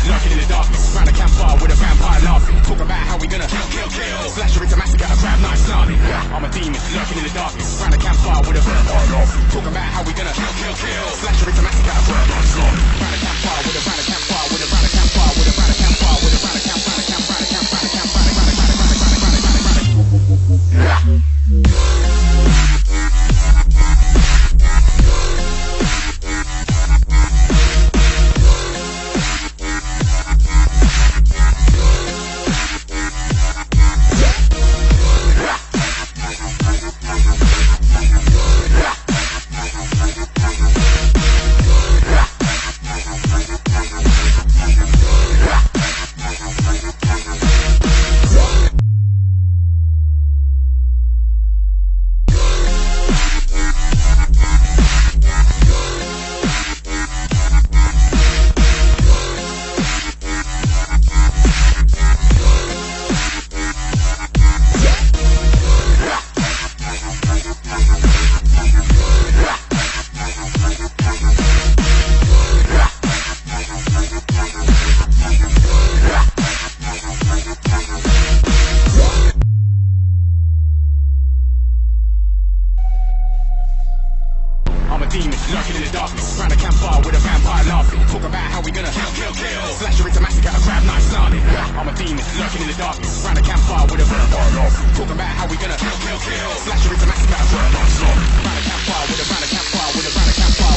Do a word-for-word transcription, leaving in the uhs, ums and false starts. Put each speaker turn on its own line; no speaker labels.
lurking in the darkness. Round a campfire with a vampire laughing. Talk about how we gonna kill, kill, kill. Slasher into massacre, a crab knife snarling. I'm a demon lurking in the darkness. Round a campfire with a vampire laughing. Talk about how we gonna kill, kill, kill. Slasher into massacre, a crab knife snarling. Round a campfire with a round a campfire with a round a campfire with a round a campfire with a round a camp, round a camp, round a camp, round a camp, round a camp, round a camp, round a camp, round a camp, round a camp, round a camp. Lurking in the darkness, round a campfire with a vampire laughing. Talk about how we gonna kill, kill, kill. Slasher into massacre, a crab knife snarling. I'm a demon lurking in the darkness, round a campfire with a vampire laughing. Talk about how we gonna kill, kill, kill. Slasher into massacre, a crab knife snarling. Round a campfire with a round a campfire with a round a campfire.